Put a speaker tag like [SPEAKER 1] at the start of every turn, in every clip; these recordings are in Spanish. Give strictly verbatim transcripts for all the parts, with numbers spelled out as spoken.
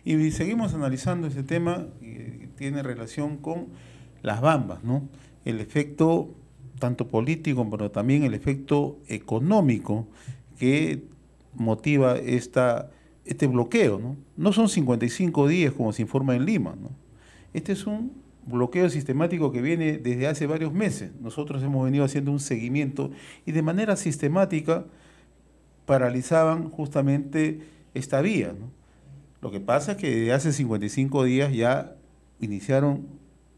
[SPEAKER 1] Y seguimos analizando este tema que tiene relación con las bambas, ¿no? El efecto tanto político, pero también el efecto económico que motiva esta, este bloqueo, ¿no? No son cincuenta y cinco días como se informa en Lima, ¿no? Este es un bloqueo sistemático que viene desde hace varios meses. Nosotros hemos venido haciendo un seguimiento y de manera sistemática paralizaban justamente esta vía, ¿no? Lo que pasa es que desde hace cincuenta y cinco días ya iniciaron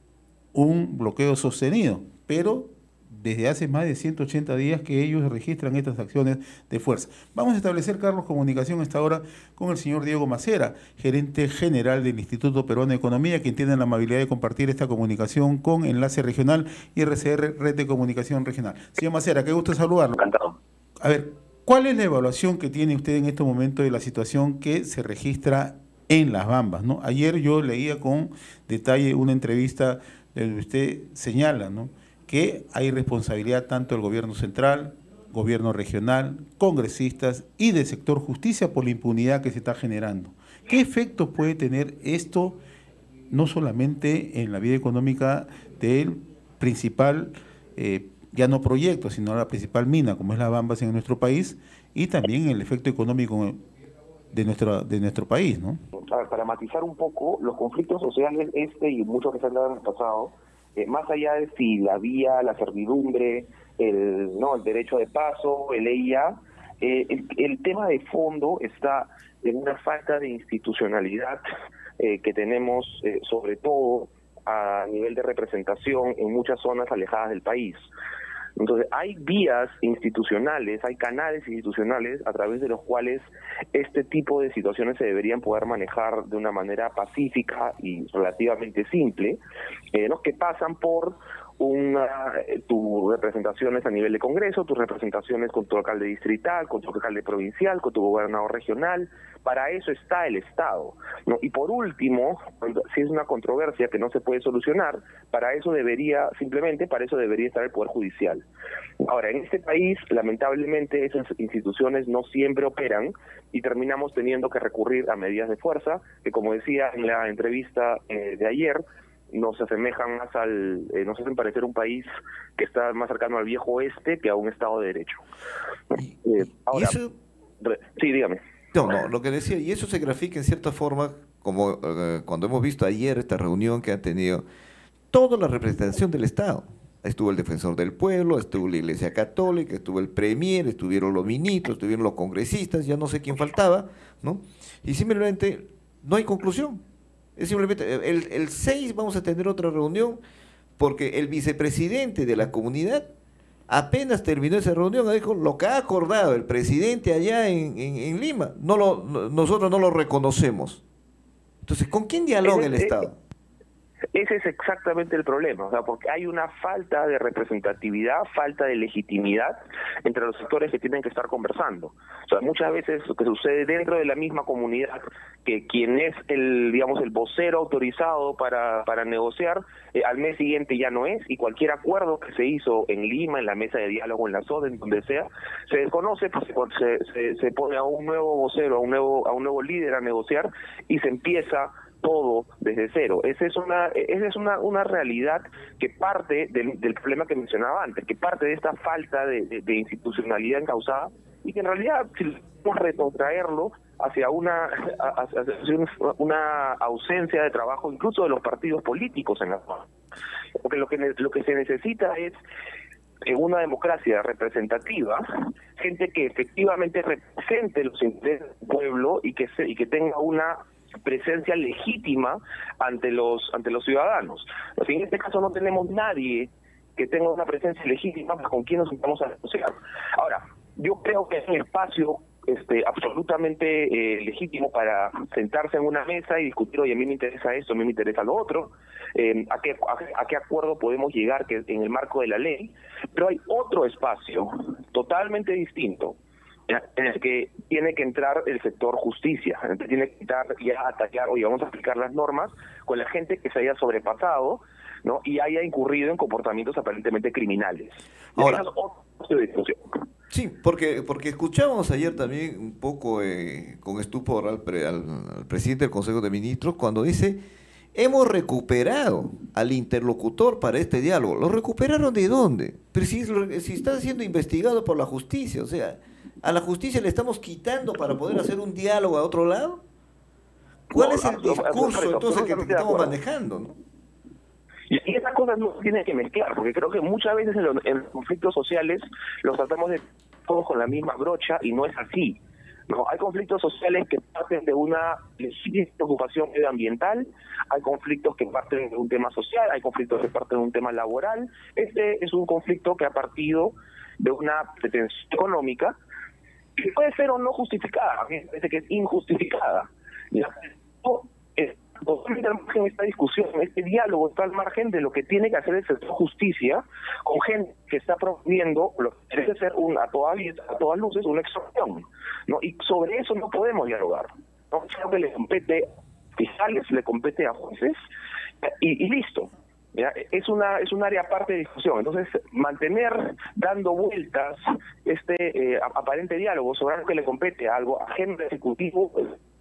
[SPEAKER 1] un bloqueo sostenido, pero desde hace más de ciento ochenta días que ellos registran estas acciones de fuerza. Vamos a establecer, Carlos, comunicación a esta hora con el señor Diego Macera, gerente general del Instituto Peruano de Economía, quien tiene la amabilidad de compartir esta comunicación con Enlace Regional y R C R, Red de Comunicación Regional. Señor Macera, qué gusto saludarlo.
[SPEAKER 2] Encantado.
[SPEAKER 1] A ver, ¿cuál es la evaluación que tiene usted en este momento de la situación que se registra en Las Bambas, ¿no? Ayer yo leía con detalle una entrevista donde usted señala, ¿no?, que hay responsabilidad tanto del gobierno central, gobierno regional, congresistas y del sector justicia por la impunidad que se está generando. ¿Qué efectos puede tener esto no solamente en la vida económica del principal, eh, ya no proyecto, sino la principal mina, como es Las Bambas en nuestro país, y también el efecto económico de nuestro, de nuestro país, ¿no?
[SPEAKER 2] A ver, para matizar un poco, los conflictos sociales, este y muchos que se han dado en el pasado, eh, más allá de si la vía, la servidumbre, el no el derecho de paso, el E I A, eh, el, el tema de fondo está en una falta de institucionalidad eh, que tenemos, eh, sobre todo a nivel de representación en muchas zonas alejadas del país. Entonces, hay vías institucionales, hay canales institucionales a través de los cuales este tipo de situaciones se deberían poder manejar de una manera pacífica y relativamente simple, eh, ¿no?, que pasan por una, tus representaciones a nivel de Congreso, tus representaciones con tu alcalde distrital, con tu alcalde provincial, con tu gobernador regional. Para eso está el Estado, ¿no? Y por último, cuando, si es una controversia que no se puede solucionar, para eso debería, simplemente para eso debería estar el Poder Judicial. Ahora, en este país, lamentablemente, esas instituciones no siempre operan y terminamos teniendo que recurrir a medidas de fuerza, que como decía en la entrevista eh, de ayer, nos asemejan más al, eh, nos hacen parecer un país que está más cercano al viejo oeste que a un Estado de Derecho.
[SPEAKER 3] Y,
[SPEAKER 2] Eh, ahora,
[SPEAKER 3] y eso,
[SPEAKER 2] re, sí, dígame.
[SPEAKER 3] no, no, lo que decía, y eso se grafica en cierta forma, como eh, cuando hemos visto ayer esta reunión que han tenido toda la representación del Estado. Estuvo el defensor del pueblo, estuvo la Iglesia Católica, estuvo el Premier, estuvieron los ministros, estuvieron los congresistas, ya no sé quién faltaba, ¿no? Y simplemente no hay conclusión. Es simplemente, el, el seis vamos a tener otra reunión porque el vicepresidente de la comunidad apenas terminó esa reunión, dijo lo que ha acordado el presidente allá en, en, en Lima, no lo, no, nosotros no lo reconocemos. Entonces, ¿con quién dialoga el Estado?
[SPEAKER 2] Ese es exactamente el problema, o sea, porque hay una falta de representatividad, falta de legitimidad entre los sectores que tienen que estar conversando. O sea, muchas veces lo que sucede dentro de la misma comunidad, que quien es el, digamos, el vocero autorizado para, para negociar, eh, al mes siguiente ya no es, y cualquier acuerdo que se hizo en Lima, en la mesa de diálogo, en la S O D, en donde sea, se desconoce, pues se, se, se pone a un nuevo vocero, a un nuevo, a un nuevo líder a negociar, y se empieza todo desde cero. Esa es una esa es una, una realidad que parte del, del problema que mencionaba antes, que parte de esta falta de, de, de institucionalidad encausada, y que en realidad, si podemos retrotraerlo hacia una hacia una ausencia de trabajo incluso de los partidos políticos en la zona. Porque lo que lo que se necesita es, en una democracia representativa, gente que efectivamente represente los intereses del pueblo y que se, y que tenga una presencia legítima ante los ante los ciudadanos. Así, en este caso no tenemos nadie que tenga una presencia legítima con quien nos vamos a negociar. Ahora, yo creo que es un espacio este absolutamente eh, legítimo para sentarse en una mesa y discutir, oye, a mí me interesa esto, a mí me interesa lo otro, eh, a qué a, a qué acuerdo podemos llegar que en el marco de la ley, pero hay otro espacio totalmente distinto en el que tiene que entrar el sector justicia, en el que tiene que entrar ya a tallar, oye, vamos a aplicar las normas con la gente que se haya sobrepasado, ¿no?, y haya incurrido en comportamientos aparentemente criminales.
[SPEAKER 3] Ahora,
[SPEAKER 2] Esa es otra discusión.
[SPEAKER 3] Sí, porque, porque escuchamos ayer también un poco eh, con estupor al, pre- al, al presidente del Consejo de Ministros cuando dice, hemos recuperado al interlocutor para este diálogo. ¿Lo recuperaron de dónde? Pero si, si está siendo investigado por la justicia, o sea, ¿a la justicia le estamos quitando para poder hacer un diálogo a otro lado? ¿Cuál
[SPEAKER 2] No,
[SPEAKER 3] es el
[SPEAKER 2] abs- abs-
[SPEAKER 3] discurso
[SPEAKER 2] correcto,
[SPEAKER 3] entonces que, que
[SPEAKER 2] absolutamente de
[SPEAKER 3] estamos
[SPEAKER 2] acuerdo.
[SPEAKER 3] manejando, ¿no?
[SPEAKER 2] Y y esas cosas no se tienen que mezclar, porque creo que muchas veces en los, en los conflictos sociales los tratamos de todos con la misma brocha y no es así. No, hay conflictos sociales que parten de una legítima preocupación medioambiental, hay conflictos que parten de un tema social, hay conflictos que parten de un tema laboral. Este es un conflicto que ha partido de una pretensión económica que puede ser o no justificada, a mí me parece que es injustificada. Ya, esto es totalmente al margen de esta discusión, este diálogo está al margen de lo que tiene que hacer el sector justicia con gente que está promoviendo lo que debe ser un, a, todas, a todas luces una extorsión, ¿no? Y sobre eso no podemos dialogar, ¿no? Creo que le compete a fiscales, le compete a jueces y, y listo. ¿Ya? Es una es un área aparte de discusión. Entonces, mantener dando vueltas este eh, aparente diálogo sobre algo que le compete a algo ajeno al ejecutivo,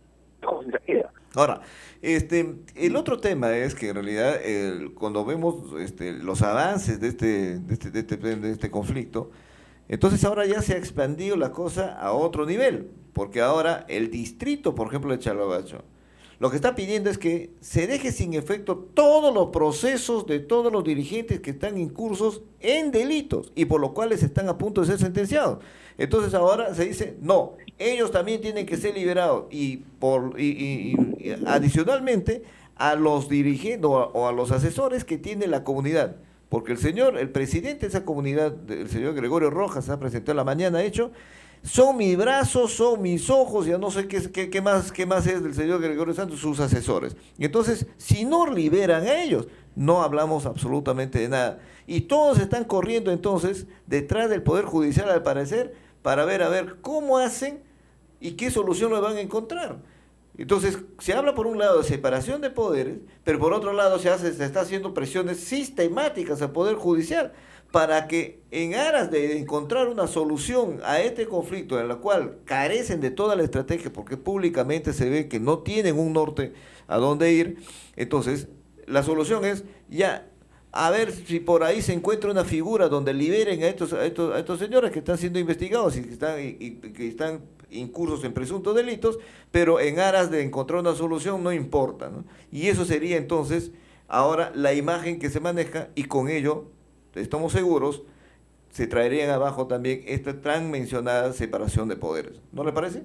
[SPEAKER 2] eh,
[SPEAKER 3] Ahora, este, el otro tema es que en realidad el- cuando vemos este, los avances de este, de, este, de, este, de este conflicto, entonces ahora ya se ha expandido la cosa a otro nivel, porque ahora el distrito, por ejemplo, de Chalbabacho, lo que está pidiendo es que se deje sin efecto todos los procesos de todos los dirigentes que están incursos en delitos y por los cuales están a punto de ser sentenciados. Entonces ahora se dice, no, ellos también tienen que ser liberados y, por, y, y- y adicionalmente a los dirigentes o a, o a los asesores que tiene la comunidad. Porque el señor, el presidente de esa comunidad, el señor Gregorio Rojas, se ha presentado la mañana, ha hecho, son mis brazos, son mis ojos, ya no sé qué, qué, qué más, qué más es del señor Gregorio Santos, sus asesores. Y entonces, si no liberan a ellos, no hablamos absolutamente de nada. Y todos están corriendo entonces detrás del Poder Judicial, al parecer, para ver a ver cómo hacen y qué solución le van a encontrar. Entonces, se habla por un lado de separación de poderes, pero por otro lado se, hace, se está haciendo presiones sistemáticas al Poder Judicial para que en aras de encontrar una solución a este conflicto en la cual carecen de toda la estrategia porque públicamente se ve que no tienen un norte a dónde ir, entonces la solución es ya a ver si por ahí se encuentra una figura donde liberen a estos, a estos, a estos señores que están siendo investigados y que están, y, y que están incursos en presuntos delitos, pero en aras de encontrar una solución no importa, ¿no? Y eso sería entonces ahora la imagen que se maneja y con ello, estamos seguros, se traerían abajo también esta tan mencionada separación de poderes. ¿No le parece?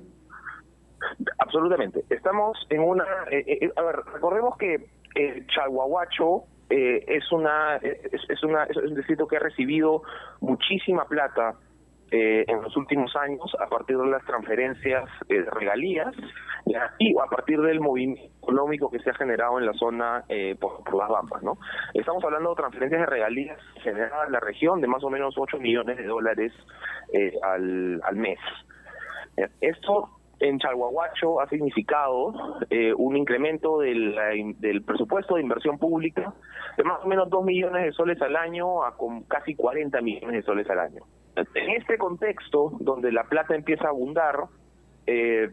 [SPEAKER 2] absolutamente. Estamos en una... Eh, eh, a ver, recordemos que eh, Chalhuahuacho eh, es, una, es, es, una, es un distrito que ha recibido muchísima plata Eh, en los últimos años a partir de las transferencias eh, de regalías, ¿ya? Y a partir del movimiento económico que se ha generado en la zona eh, por, por las Bambas, ¿no? Estamos hablando de transferencias de regalías generadas en la región de más o menos ocho millones de dólares eh, al, al mes. ¿Ya? Esto en Chalhuahuacho ha significado eh, un incremento del, del presupuesto de inversión pública de más o menos dos millones de soles al año a con casi cuarenta millones de soles al año. En este contexto, donde la plata empieza a abundar, eh,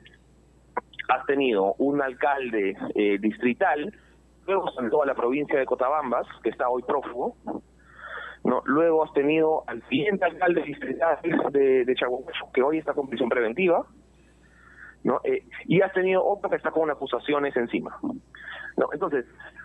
[SPEAKER 2] has tenido un alcalde eh, distrital, luego saltó a la provincia de Cotabambas, que está hoy prófugo, ¿no? Luego has tenido al siguiente alcalde distrital de, de Chalhuahuacho, que hoy está con prisión preventiva, ¿no? Eh, y has tenido otro que está con acusaciones encima, ¿no? Entonces,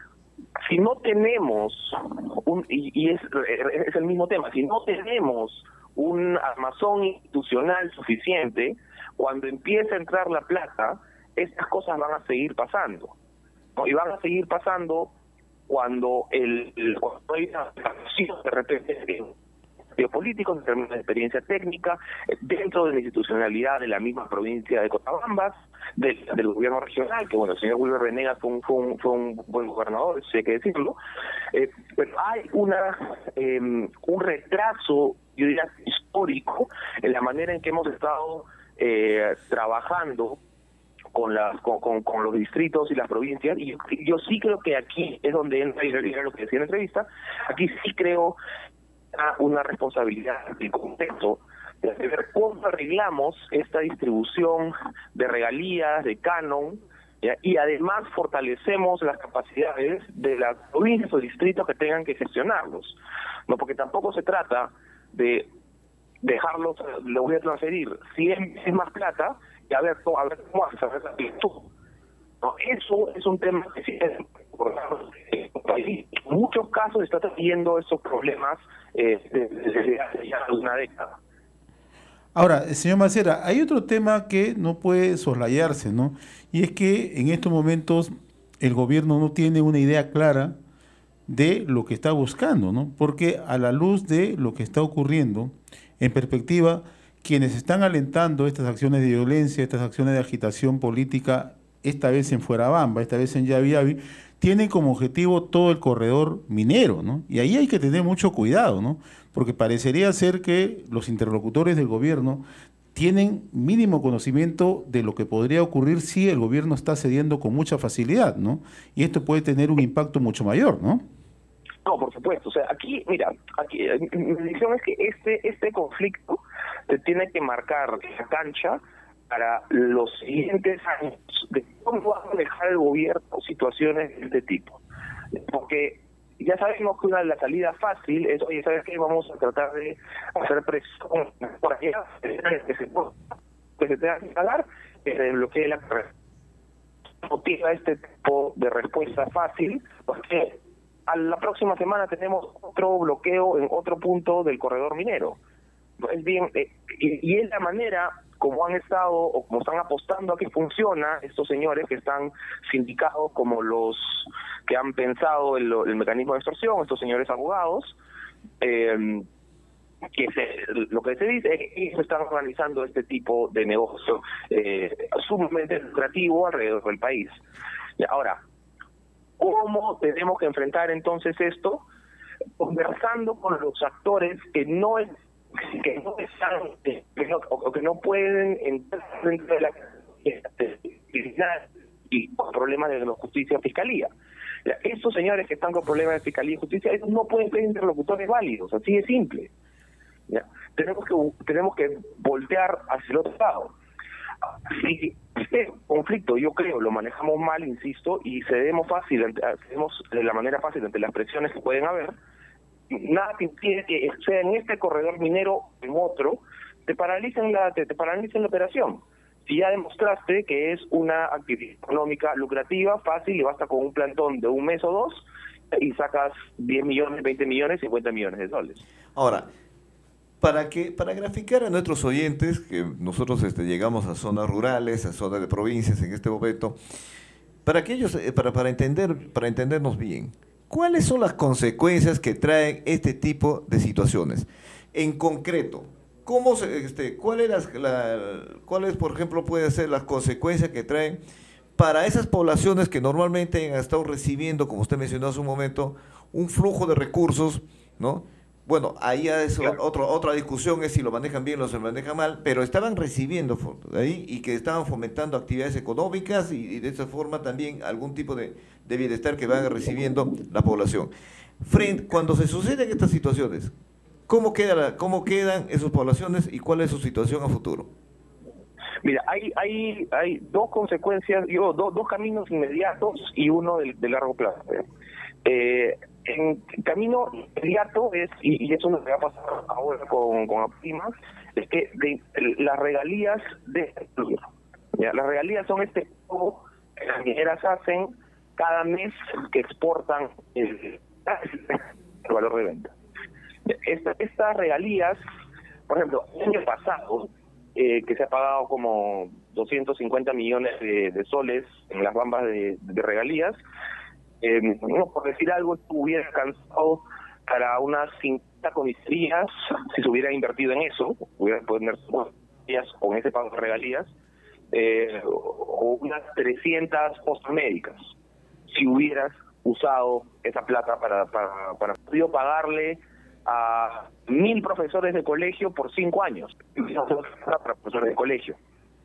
[SPEAKER 2] si no tenemos, un y, y es, es el mismo tema, si no tenemos un armazón institucional suficiente, cuando empieza a entrar la plata, estas cosas van a seguir pasando, ¿no? Y van a seguir pasando cuando el, el cuando hay una acción de repente de políticos, en términos de experiencia técnica, dentro de la institucionalidad de la misma provincia de Cotabambas, del, del gobierno regional, que bueno, el señor Wilber Venegas fue un, fue un, fue un buen gobernador, eso hay que decirlo, eh, pero hay una eh, un retraso, yo diría, histórico, en la manera en que hemos estado eh, trabajando con las con, con, con los distritos y las provincias, y yo, yo sí creo que aquí es donde entra, y era lo que decía en la entrevista, aquí sí creo una responsabilidad del contexto de ver cómo arreglamos esta distribución de regalías, de canon, ¿ya? Y además fortalecemos las capacidades de las provincias o distritos que tengan que gestionarlos, no, porque tampoco se trata de dejarlos, le voy a transferir cien veces más plata y a ver, a ver cómo haces, a ver tú. No, eso es un tema que sí es importante. En muchos casos está teniendo estos problemas eh, desde hace ya una década.
[SPEAKER 1] Ahora, señor Macera, hay otro tema que no puede soslayarse, ¿no? Y es que en estos momentos el gobierno no tiene una idea clara de lo que está buscando, ¿no? Porque a la luz de lo que está ocurriendo, en perspectiva, quienes están alentando estas acciones de violencia, estas acciones de agitación política, esta vez en Fuerabamba, esta vez en Yavi Yavi, tienen como objetivo todo el corredor minero, ¿no? Y ahí hay que tener mucho cuidado, ¿no? Porque parecería ser que los interlocutores del gobierno tienen mínimo conocimiento de lo que podría ocurrir si el gobierno está cediendo con mucha facilidad, ¿no? Y esto puede tener un impacto mucho mayor, ¿no?
[SPEAKER 2] No, por supuesto. O sea, aquí, mira, aquí mi visión es que este este conflicto te tiene que marcar la cancha para los siguientes años de cómo va a manejar el gobierno situaciones de este tipo. Porque ya sabemos que una de las salidas fácil es, oye, ¿sabes qué? Vamos a tratar de hacer presión por allá, que se, que se tenga que instalar, que se desbloquee la carrera. Motiva este tipo de respuesta fácil, porque a la próxima semana tenemos otro bloqueo en otro punto del corredor minero. Es bien, eh, y, y es la manera como han estado o como están apostando a que funciona estos señores que están sindicados como los que han pensado el, el mecanismo de extorsión, estos señores abogados, eh, que se, lo que se dice es que ellos están organizando este tipo de negocio eh, sumamente lucrativo alrededor del país. Ahora, ¿cómo tenemos que enfrentar entonces esto? Conversando con los actores que no es que no están que no, o que no pueden entrar dentro de la y con problemas de justicia o fiscalía. Estos señores que están con problemas de fiscalía y justicia, ellos no pueden ser interlocutores válidos, así de simple. ¿Ya? Tenemos que tenemos que voltear hacia el otro lado. Si este conflicto, yo creo, lo manejamos mal, insisto, y cedemos fácil, cedemos de la manera fácil ante las presiones que pueden haber, nada te impide que sea en este corredor minero o en otro, te paralicen la, te, te paralicen la operación. Si ya demostraste que es una actividad económica lucrativa, fácil, y basta con un plantón de un mes o dos, y sacas diez millones, veinte millones, cincuenta millones de dólares.
[SPEAKER 3] Ahora, para que para graficar a nuestros oyentes, que nosotros este, llegamos a zonas rurales, a zonas de provincias en este momento, para que ellos, para, para entender, para entendernos bien, ¿cuáles son las consecuencias que traen este tipo de situaciones? En concreto, ¿cómo se, este, cuál es la, cuáles, por ejemplo, pueden ser las consecuencias que traen para esas poblaciones que normalmente han estado recibiendo, como usted mencionó hace un momento, un flujo de recursos, ¿no? Bueno, ahí es claro. otro, otra discusión es si lo manejan bien o se lo manejan mal, pero estaban recibiendo ahí y que estaban fomentando actividades económicas y, y de esa forma también algún tipo de, de bienestar que van recibiendo la población. Frente, cuando se suceden estas situaciones, ¿cómo, queda la, ¿cómo quedan esas poblaciones y cuál es su situación a futuro?
[SPEAKER 2] Mira, hay hay hay dos consecuencias, digo, do, dos caminos inmediatos y uno de, de largo plazo. Eh, en camino inmediato es, y, y eso nos va a pasar ahora con, con Apurímac, es que de, las regalías de ¿ya? Las regalías son este pago que las mineras hacen cada mes que exportan el, el valor de venta. Esta, estas regalías, por ejemplo, el año pasado, eh, que se ha pagado como doscientos cincuenta millones de, de soles en las bambas de, de regalías, Eh, no, por decir algo, hubiera alcanzado para unas cincuenta comisarías, si se hubiera invertido en eso, hubiera podido tener comisarías con ese pago de regalías, eh, o unas trescientas postmédicas, si hubieras usado esa plata para para para poder pagarle a mil profesores de colegio por cinco años, para profesores de colegio.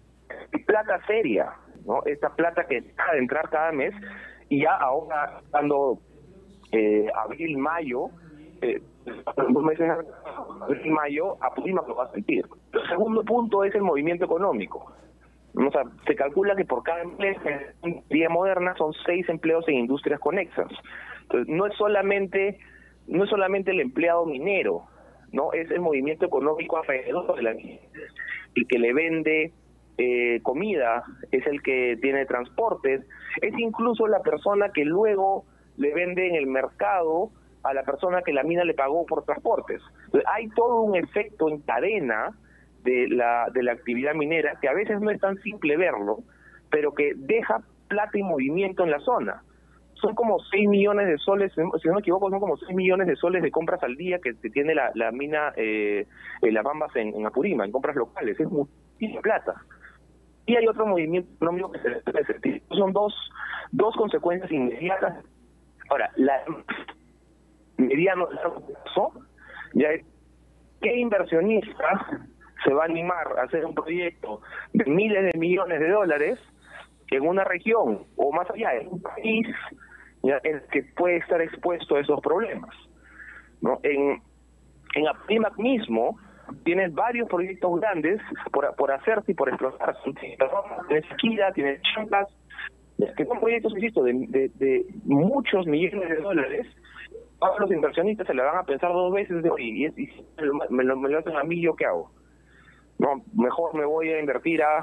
[SPEAKER 2] Plata seria, ¿no? Esta plata que deja de entrar cada mes. Y ya ahora, estando eh, abril, mayo, eh, dos meses en mayo, Apurímac lo va a sentir. El segundo punto es el movimiento económico. O sea, se calcula que por cada empresa en día moderna son seis empleos en industrias conexas. Entonces, no es solamente no es solamente el empleado minero, no es el movimiento económico alrededor de la mina. El que le vende eh, comida, es el que tiene transportes, es incluso la persona que luego le vende en el mercado a la persona que la mina le pagó por transportes. Entonces, hay todo un efecto en cadena de la de la actividad minera, que a veces no es tan simple verlo, pero que deja plata y movimiento en la zona. Son como seis millones de soles, si no me equivoco, son como seis millones de soles de compras al día que tiene la, la mina, eh, eh, las Bambas en, en Apurímac, en compras locales, es muchísima plata. Y hay otro movimiento económico que se debe sentir. Son dos, dos consecuencias inmediatas. Ahora, la mediano largo plazo, ya es ¿qué inversionista se va a animar a hacer un proyecto de miles de millones de dólares en una región o más allá, en un país ya, en el que puede estar expuesto a esos problemas? ¿No? En, en Apurímac mismo tienes varios proyectos grandes por, por hacerse y por explotar. Tienes Sequira, tienes Chancas, que son proyectos, insisto, de, de, de muchos millones de dólares. Ahora los inversionistas se le van a pensar dos veces de, oye, y, es, y si me, lo, me lo hacen a mí, ¿yo qué hago? No, mejor me voy a invertir a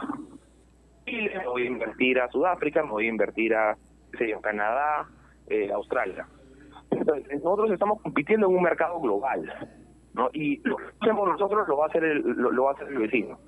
[SPEAKER 2] Chile, me voy a invertir a Sudáfrica, me voy a invertir a, qué sé yo, Canadá, eh, Australia. Entonces, nosotros estamos compitiendo en un mercado global, ¿no? Y lo que hacemos nosotros lo va a hacer el, lo, lo va a hacer el vecino.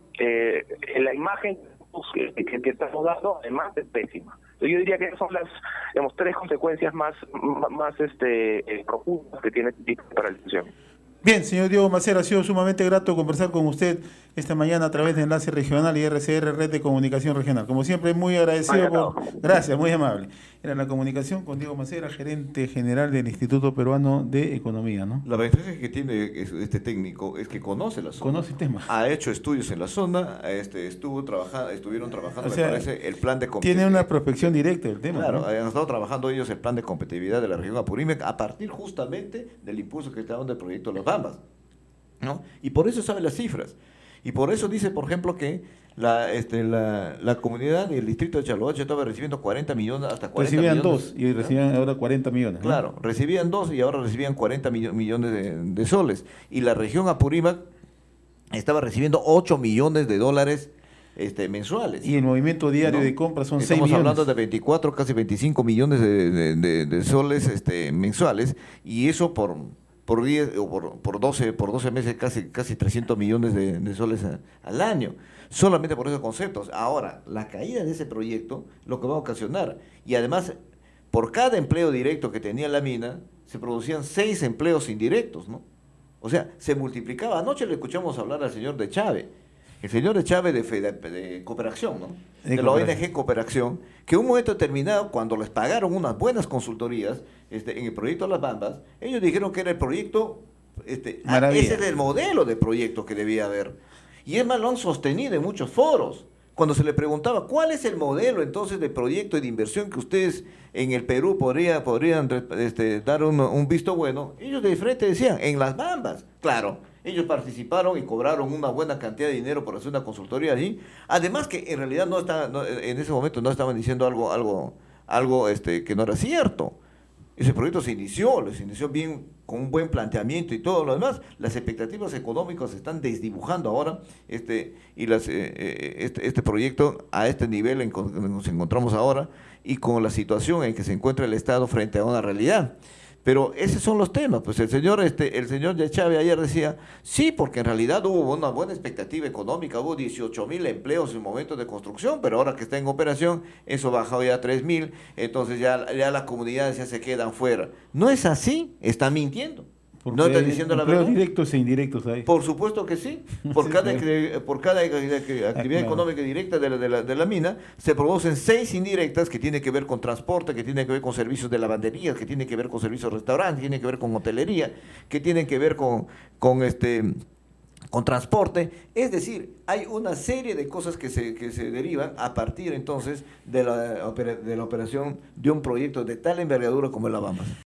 [SPEAKER 2] Eh, la imagen que, que, que estamos dando, además, es pésima. Entonces, yo diría que esas son las, digamos, tres consecuencias más, más este, eh, profundas que tiene este tipo de paralización.
[SPEAKER 1] Bien, señor Diego Macera, ha sido sumamente grato conversar con usted esta mañana a través de Enlace Regional y R C R, Red de Comunicación Regional. Como siempre, muy agradecido. Por... Gracias, muy amable. Era la comunicación con Diego Macera, gerente general del Instituto Peruano de Economía, ¿no?
[SPEAKER 3] La ventaja que tiene este técnico es que conoce la zona.
[SPEAKER 1] Conoce el tema.
[SPEAKER 3] Ha hecho estudios en la zona, este, estuvo trabajando, estuvieron trabajando, o sea, me parece, el plan de
[SPEAKER 1] competitividad. Tiene una prospección directa del tema.
[SPEAKER 3] Claro,
[SPEAKER 1] ¿no?
[SPEAKER 3] Han estado trabajando ellos el plan de competitividad de la región Apurímac a partir justamente del impulso que estaban del proyecto Las Bambas, ¿no? Y por eso sabe las cifras. Y por eso dice, por ejemplo, que la este la, la comunidad del distrito de Chaloache estaba recibiendo cuarenta millones, hasta cuarenta
[SPEAKER 1] recibían
[SPEAKER 3] millones.
[SPEAKER 1] dos y recibían, ¿no?, ahora cuarenta millones. ¿no?
[SPEAKER 3] Claro, recibían dos y ahora recibían cuarenta millones de, de soles. Y la región Apurímac estaba recibiendo ocho millones de dólares este, mensuales.
[SPEAKER 1] Y el movimiento diario
[SPEAKER 3] ¿no?
[SPEAKER 1] de compras son seis
[SPEAKER 3] Estamos
[SPEAKER 1] millones.
[SPEAKER 3] hablando de veinticuatro, casi veinticinco millones de, de, de, de soles este, mensuales. Y eso por... por diez o por, por doce por doce meses, casi casi trescientos millones de, de soles a, al año, solamente por esos conceptos. Ahora, la caída de ese proyecto lo que va a ocasionar, y además por cada empleo directo que tenía la mina se producían seis empleos indirectos, ¿no? O sea, se multiplicaba. Anoche le escuchamos hablar al señor de Chávez, el señor de Chávez de, de, de Cooperación, ¿no? De, de la O N G Cooperación, que en un momento determinado, cuando les pagaron unas buenas consultorías este, en el proyecto Las Bambas, ellos dijeron que era el proyecto, este, ese era el modelo de proyecto que debía haber. Y es más, lo han sostenido en muchos foros. Cuando se le preguntaba cuál es el modelo entonces de proyecto y de inversión que ustedes en el Perú podría, podrían este, dar un, un visto bueno, ellos de frente decían, en Las Bambas, claro. Ellos participaron y cobraron una buena cantidad de dinero por hacer una consultoría allí. Además que en realidad no está, no, en ese momento no estaban diciendo algo, algo, algo este, que no era cierto. Ese proyecto se inició, se inició bien, con un buen planteamiento y todo lo demás. Las expectativas económicas se están desdibujando ahora, este, y las, eh, este, este proyecto a este nivel en que nos encontramos ahora y con la situación en que se encuentra el Estado frente a una realidad. Pero esos son los temas. Pues el señor este el señor de Chávez ayer decía, sí, porque en realidad hubo una buena expectativa económica, hubo dieciocho mil empleos en momentos de construcción, pero ahora que está en operación, eso bajó ya a tres mil, entonces ya, ya las comunidades ya se quedan fuera. No es así, están mintiendo.
[SPEAKER 1] Porque
[SPEAKER 3] ¿No están diciendo la verdad?
[SPEAKER 1] Directos e indirectos ahí.
[SPEAKER 3] Por supuesto que sí. Por
[SPEAKER 1] sí,
[SPEAKER 3] cada,
[SPEAKER 1] claro.
[SPEAKER 3] por cada actividad ah, claro. económica directa de la, de, la, de la mina, se producen seis indirectas que tienen que ver con transporte, que tienen que ver con servicios de lavandería, que tienen que ver con servicios de restaurantes, que tienen que ver con hotelería, que tienen que ver con, con este... con transporte, es decir, hay una serie de cosas que se, que se derivan a partir entonces de la, de la operación de un proyecto de tal envergadura como el Las Bambas.